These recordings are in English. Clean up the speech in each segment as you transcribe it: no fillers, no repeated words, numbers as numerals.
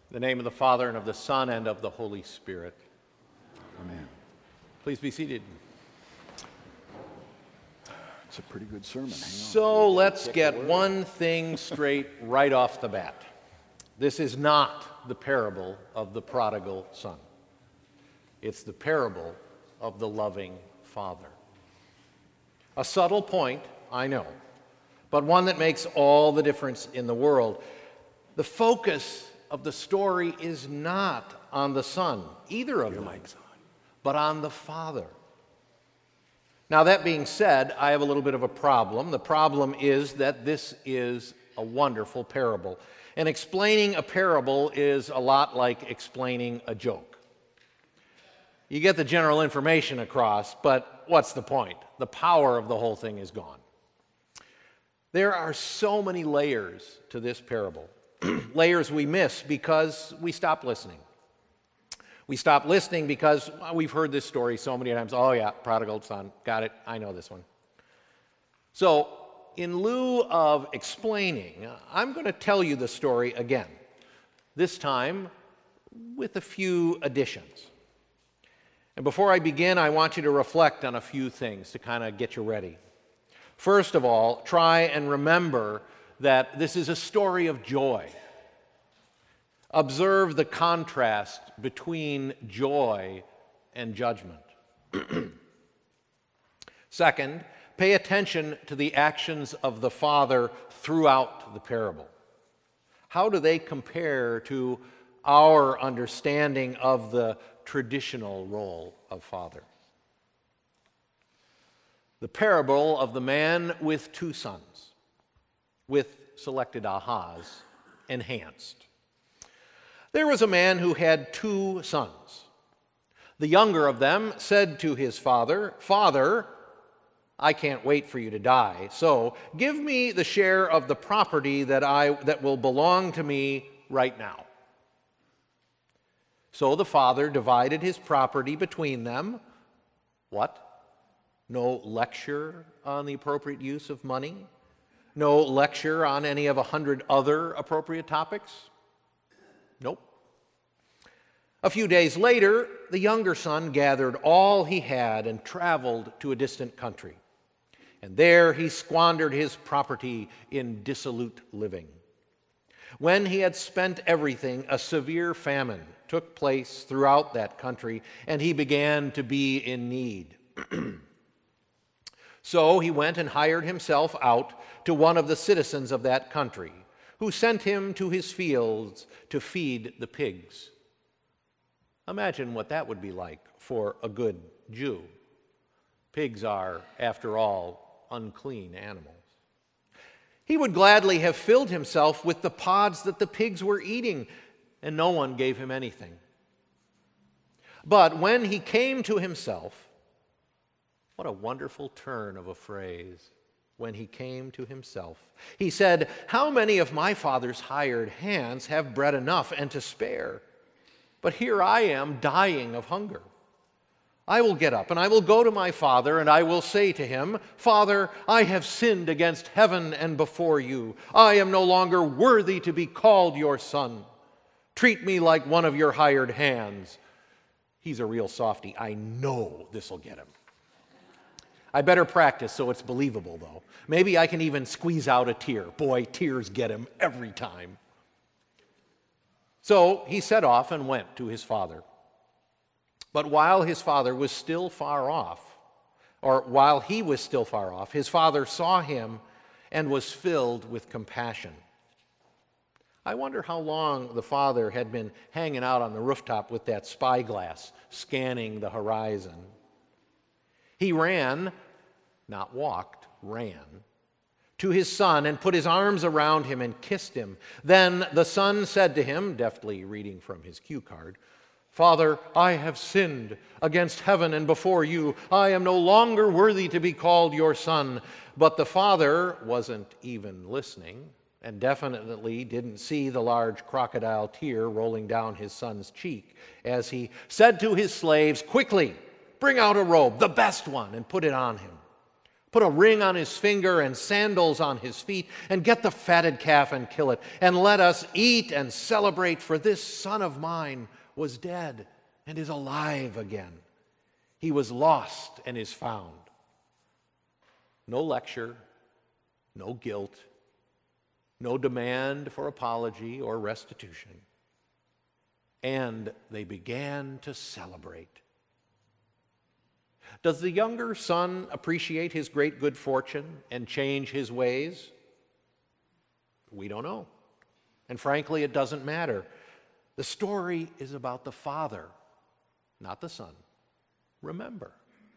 In the name of the Father, and of the Son, and of the Holy Spirit. Amen. Please be seated. It's a pretty good sermon. Hang on. So let's get one thing straight right off the bat. This is not the parable of the prodigal son. It's the parable of the loving Father. A subtle point, I know, but one that makes all the difference in the world. The focus of the story is not on the Son, either of them, but on the Father. Now, that being said, I have a little bit of a problem. The problem is that this is a wonderful parable. And explaining a parable is a lot like explaining a joke. You get the general information across, but what's the point? The power of the whole thing is gone. There are so many layers to this parable. Layers we miss because we stop listening. We stop listening because we've heard this story so many times. Oh yeah, prodigal son, got it, I know this one. So, in lieu of explaining, I'm going to tell you the story again, this time with a few additions. And before I begin, I want you to reflect on a few things to kind of get you ready. First of all, try and remember that this is a story of joy. Observe the contrast between joy and judgment. Second, pay attention to the actions of the Father throughout the parable. How do they compare to our understanding of the traditional role of Father? The parable of the man with two sons, with selected ahas enhanced. There was a man who had two sons. The younger of them said to his father, "Father, I can't wait for you to die, so give me the share of the property that will belong to me right now." So the father divided his property between them. What? No lecture on the appropriate use of money? No lecture on any of 100 other appropriate topics? Nope. A few days later, the younger son gathered all he had and traveled to a distant country. And there he squandered his property in dissolute living. When he had spent everything, a severe famine took place throughout that country, and he began to be in need. So he went and hired himself out to one of the citizens of that country, who sent him to his fields to feed the pigs. Imagine what that would be like for a good Jew. Pigs are, after all, unclean animals. He would gladly have filled himself with the pods that the pigs were eating, and no one gave him anything. But when he came to himself, what a wonderful turn of a phrase. When he came to himself, he said, "How many of my father's hired hands have bread enough and to spare? But here I am dying of hunger. I will get up and I will go to my father, and I will say to him, 'Father, I have sinned against heaven and before you. I am no longer worthy to be called your son. Treat me like one of your hired hands.'" He's a real softy. I know this will get him. I better practice so it's believable, though. Maybe I can even squeeze out a tear. Boy, tears get him every time. So he set off and went to his father. But while his father was still far off, his father saw him and was filled with compassion. I wonder how long the father had been hanging out on the rooftop with that spyglass, scanning the horizon. He ran, not walked, ran, to his son and put his arms around him and kissed him. Then the son said to him, deftly reading from his cue card, "Father, I have sinned against heaven and before you. I am no longer worthy to be called your son." But the father wasn't even listening and definitely didn't see the large crocodile tear rolling down his son's cheek as he said to his slaves, "Quickly, bring out a robe, the best one, and put it on him. Put a ring on his finger and sandals on his feet, and get the fatted calf and kill it, and let us eat and celebrate, for this son of mine was dead and is alive again. He was lost and is found. No lecture, no guilt, no demand for apology or restitution. And they began to celebrate. Does the younger son appreciate his great good fortune and change his ways? We don't know. And frankly, it doesn't matter. The story is about the father, not the son. Remember.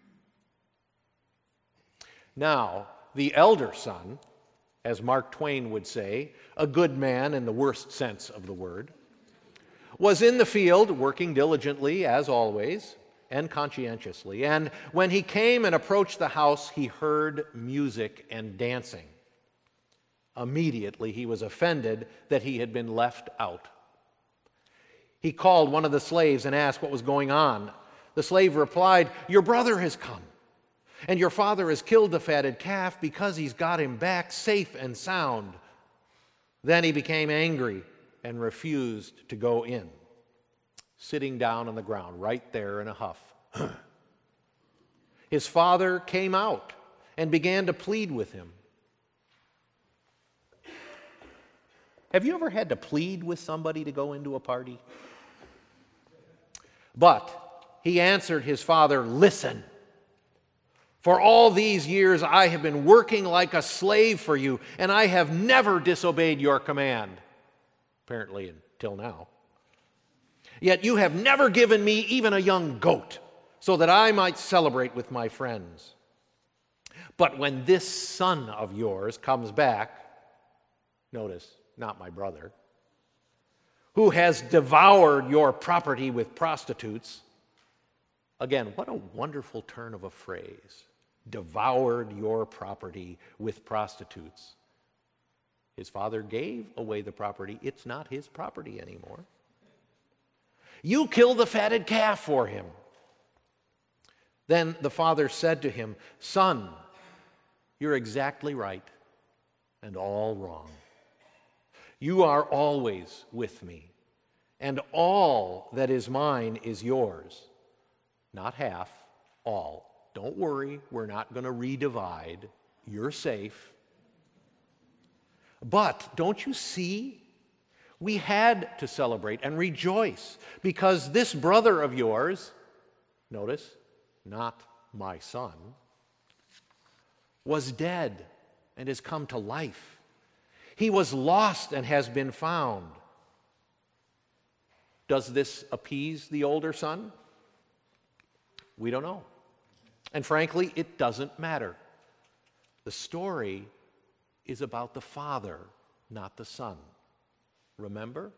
Now, the elder son, as Mark Twain would say, a good man in the worst sense of the word, was in the field working diligently, as always, and conscientiously. And when he came and approached the house, he heard music and dancing. Immediately he was offended that he had been left out. He called one of the slaves and asked what was going on. The slave replied, "Your brother has come, and your father has killed the fatted calf because he's got him back safe and sound." Then he became angry and refused to go in, sitting down on the ground right there in a huff. His father came out and began to plead with him. Have you ever had to plead with somebody to go into a party? But he answered his father, "Listen, for all these years I have been working like a slave for you, and I have never disobeyed your command." Apparently until now. "Yet you have never given me even a young goat, so that I might celebrate with my friends. But when this son of yours comes back," notice, not my brother, "who has devoured your property with prostitutes," again, what a wonderful turn of a phrase. Devoured your property with prostitutes. His father gave away the property. It's not his property anymore. "You kill the fatted calf for him." Then the father said to him, "Son, you're exactly right and all wrong. You are always with me, and all that is mine is yours. Not half, all. Don't worry, we're not going to redivide. You're safe. But don't you see? We had to celebrate and rejoice because this brother of yours," notice, not my son, "was dead and has come to life. He was lost and has been found." Does this appease the older son? We don't know. And frankly, it doesn't matter. The story is about the father, not the son. Remember?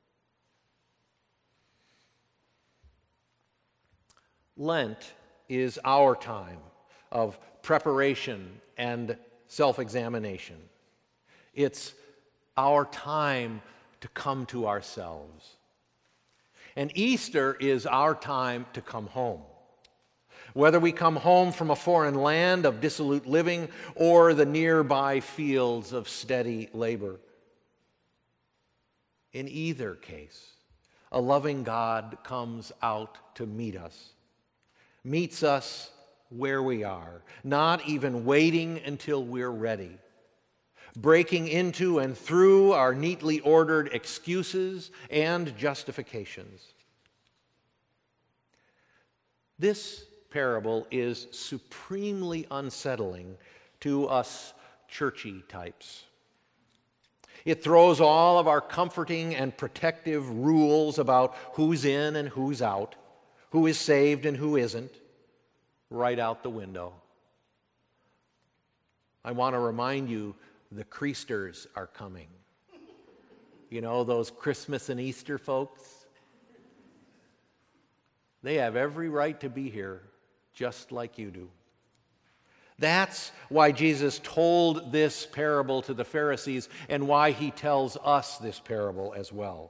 Lent is our time of preparation and self-examination. It's our time to come to ourselves. And Easter is our time to come home. Whether we come home from a foreign land of dissolute living or the nearby fields of steady labor. In either case, a loving God comes out to meet us, meets us where we are, not even waiting until we're ready, breaking into and through our neatly ordered excuses and justifications. This parable is supremely unsettling to us churchy types. It throws all of our comforting and protective rules about who's in and who's out, who is saved and who isn't, right out the window. I want to remind you, the Creasters are coming. You know, those Christmas and Easter folks? They have every right to be here, just like you do. That's why Jesus told this parable to the Pharisees and why he tells us this parable as well.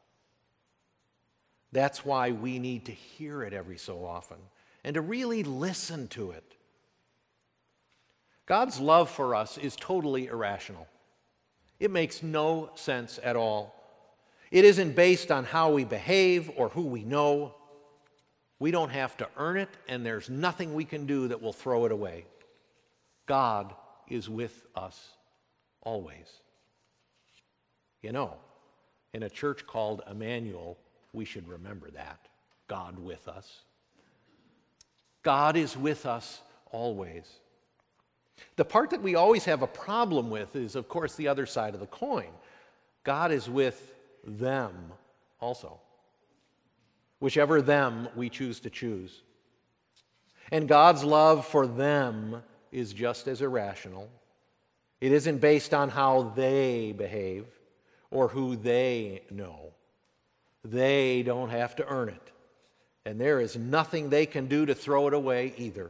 That's why we need to hear it every so often and to really listen to it. God's love for us is totally irrational. It makes no sense at all. It isn't based on how we behave or who we know. We don't have to earn it, and there's nothing we can do that will throw it away. God is with us always. You know, in a church called Emmanuel, we should remember that. God with us. God is with us always. The part that we always have a problem with is, of course, the other side of the coin. God is with them also. Whichever them we choose to choose. And God's love for them is just as irrational. It isn't based on how they behave or who they know. They don't have to earn it. And there is nothing they can do to throw it away either.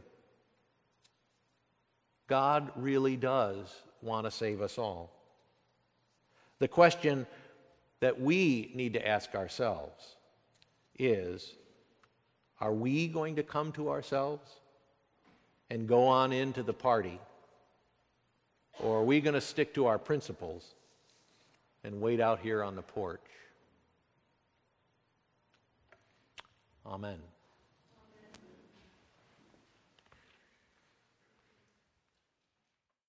God really does want to save us all. The question that we need to ask ourselves is, are we going to come to ourselves and go on into the party? Or are we going to stick to our principles and wait out here on the porch? Amen.